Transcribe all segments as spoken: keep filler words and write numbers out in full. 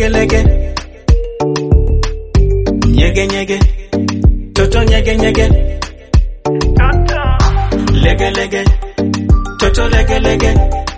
lege lege, nyege nyege, toto nyege nyege, toto lege lege, toto lege lege,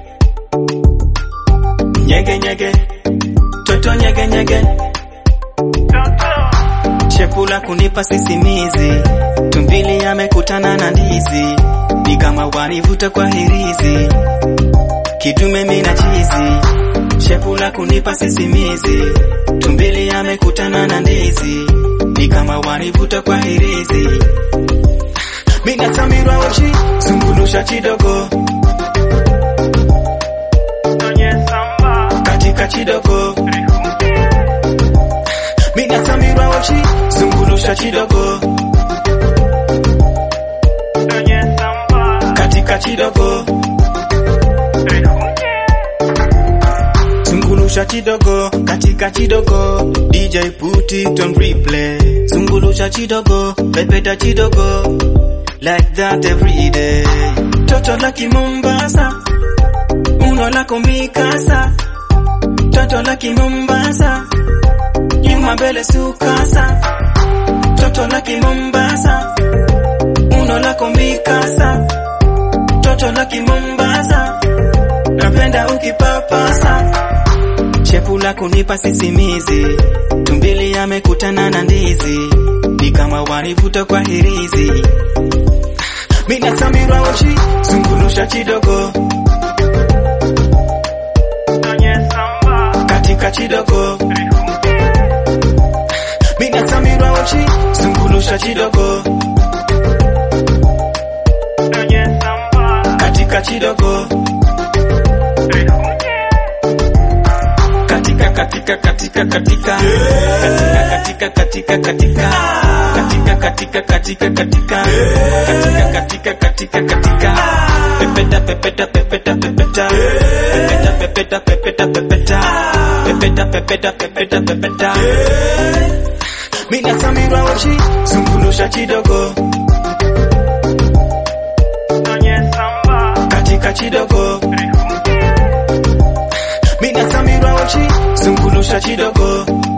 nyege nyege, toto nyege nyege, toto chepula kunipa sisimizi, tumbili yamekutana na ndizi, ni kama wanivuta kwa hirizi, kidume mina chizi. Chepula kunipa sisimizi, tumbili yamekutana na ndizi, ni kama wanivuta kwa hirizi. Mina tamirwa ochi, zungulusha chidogo, katika chidogo. Mina tamirwa ochi, zungulusha chidogo, katika chidogo. Zungulusha chidogo, katika chidogo, D J put it on replay. Zungulusha chidogo, pepeta chidogo, like that every day. Toto la Mombasa, uno la komikasa. Toto la Mombasa, yuma bele sukasa. Toto la Mombasa, uno la komikasa. Toto la Mombasa, napenda ukipapasa. Chepula kunipa sisimizi, tumbili yamekutana na ndizi, ni kama wanivuta kwa hirizi. Mina tamirwa ochi, zungulusha chidogo, katika chidogo. Mina tamirwa ochi, zungulusha chidogo, katika chidogo. Katika katika katika katika katika katika katika katika katika katika katika katika katika katika pepeta pepeta pepeta pepeta pepeta pepeta pepeta pepeta pepeta pepeta pepeta. Mina tamirwa ochi, zungulusha chidogo, katika chidogo. Mina tamirwa ochi, zungulusha chidogo,